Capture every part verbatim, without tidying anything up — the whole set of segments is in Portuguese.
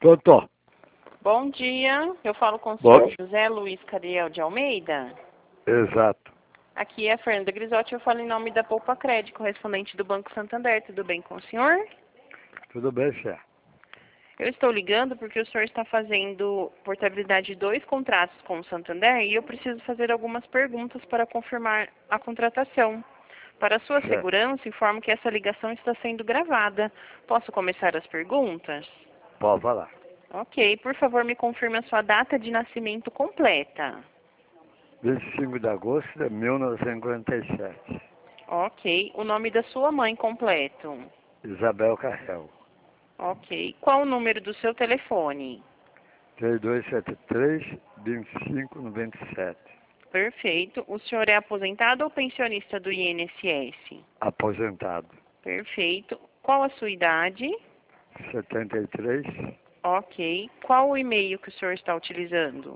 Tô, tô. Bom dia, eu falo com o Bom. senhor José Luiz Cariel de Almeida. Exato. Aqui é a Fernanda Grisotti, eu falo em nome da Poupa Crédito, correspondente do Banco Santander. Tudo bem com o senhor? Tudo bem, chefe. Eu estou ligando porque o senhor está fazendo portabilidade de dois contratos com o Santander e eu preciso fazer algumas perguntas para confirmar a contratação. Para sua Certo. segurança, informo que essa ligação está sendo gravada. Posso começar as perguntas? Pode falar. Ok, por favor, me confirme a sua data de nascimento completa. vinte e cinco de agosto de mil novecentos e cinquenta e sete. Ok, o nome da sua mãe completo. Isabel Carrel. Ok, qual o número do seu telefone? três dois sete três, dois cinco nove sete. Perfeito. O senhor é aposentado ou pensionista do I N S S? Aposentado. Perfeito. Qual a sua idade? setenta e três. Ok. Qual o e-mail que o senhor está utilizando?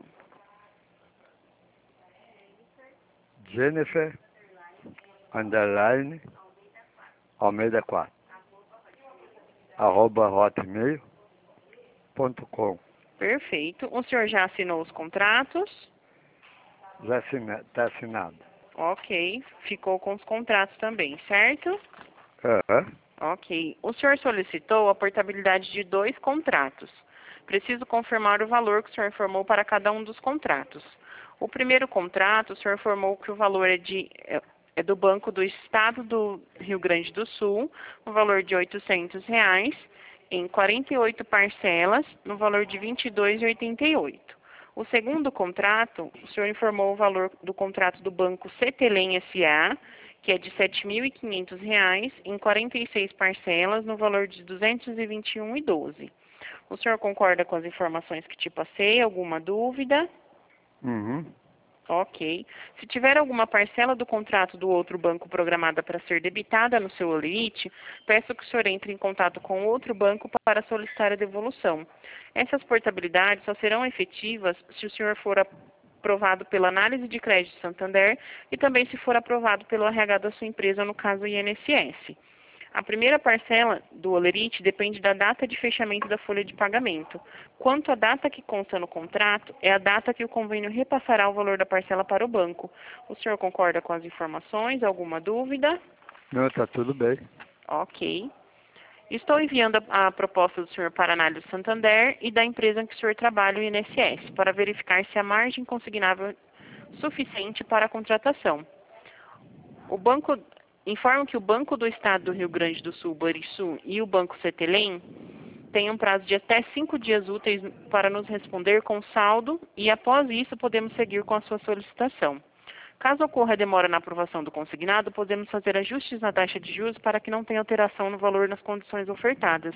Jennifer, underline, Almeida quatro. Arroba hotmail ponto com. Perfeito. O senhor já assinou os contratos? Já assina, tá assinado. Ok. Ficou com os contratos também, certo? Aham. Ok. O senhor solicitou a portabilidade de dois contratos. Preciso confirmar o valor que o senhor informou para cada um dos contratos. O primeiro contrato, o senhor informou que o valor é, de, é, é do Banco do Estado do Rio Grande do Sul, no valor de oitocentos reais, em quarenta e oito parcelas, no valor de vinte e dois reais e oitenta e oito centavos. O segundo contrato, o senhor informou o valor do contrato do Banco Cetelem S A, que é de sete mil e quinhentos reais, em quarenta e seis parcelas, no valor de duzentos e vinte e um reais e doze centavos. O senhor concorda com as informações que te passei? Alguma dúvida? Uhum. Ok. Se tiver alguma parcela do contrato do outro banco programada para ser debitada no seu Olerite, peço que o senhor entre em contato com outro banco para solicitar a devolução. Essas portabilidades só serão efetivas se o senhor for aprovado pela análise de crédito Santander e também se for aprovado pelo R H da sua empresa, no caso I N S S. A primeira parcela do Olerite depende da data de fechamento da folha de pagamento. Quanto à data que consta no contrato, é a data que o convênio repassará o valor da parcela para o banco. O senhor concorda com as informações? Alguma dúvida? Não, tá tudo bem. Ok. Estou enviando a, a proposta do senhor para análise Santander e da empresa em que o senhor trabalha, o I N S S, para verificar se a margem consignável é suficiente para a contratação. O banco informa que o Banco do Estado do Rio Grande do Sul, Banrisul, e o Banco Cetelem têm um prazo de até cinco dias úteis para nos responder com saldo e, após isso, podemos seguir com a sua solicitação. Caso ocorra demora na aprovação do consignado, podemos fazer ajustes na taxa de juros para que não tenha alteração no valor nas condições ofertadas.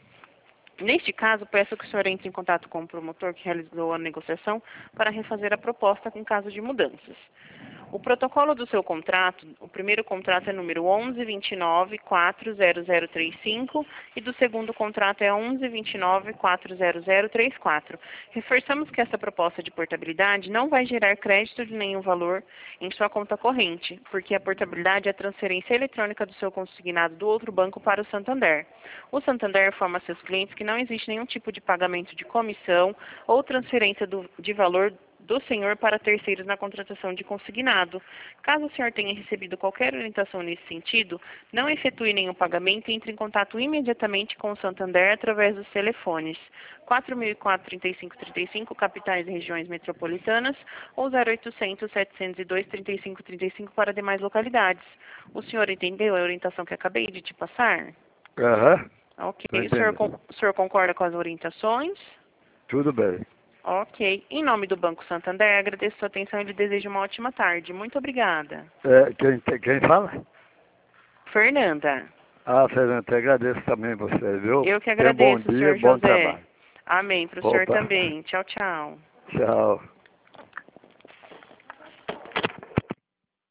Neste caso, peço que o senhor entre em contato com o promotor que realizou a negociação para refazer a proposta em caso de mudanças. O protocolo do seu contrato, o primeiro contrato é número onze vinte e nove quatro zero zero três cinco e do segundo contrato é onze vinte e nove quatro zero zero três quatro. Reforçamos que essa proposta de portabilidade não vai gerar crédito de nenhum valor em sua conta corrente, porque a portabilidade é a transferência eletrônica do seu consignado do outro banco para o Santander. O Santander informa a seus clientes que não existe nenhum tipo de pagamento de comissão ou transferência do, de valor do senhor para terceiros na contratação de consignado. Caso o senhor tenha recebido qualquer orientação nesse sentido, não efetue nenhum pagamento e entre em contato imediatamente com o Santander através dos telefones quatro mil e quatro, trinta e cinco trinta e cinco, capitais e regiões metropolitanas, ou zero oitocentos, setecentos e dois, trinta e cinco trinta e cinco para demais localidades. O senhor entendeu a orientação que acabei de te passar? Aham. Ok. Tô O senhor, entendendo. o senhor concorda com as orientações? Tudo bem. Ok. Em nome do Banco Santander, agradeço a sua atenção e lhe desejo uma ótima tarde. Muito obrigada. É, quem, quem fala? Fernanda. Ah, Fernando, te agradeço também você, viu? Eu que Tenha um bom agradeço, dia, senhor bom José. trabalho. Amém. Para o senhor Opa. também. Tchau, tchau. Tchau.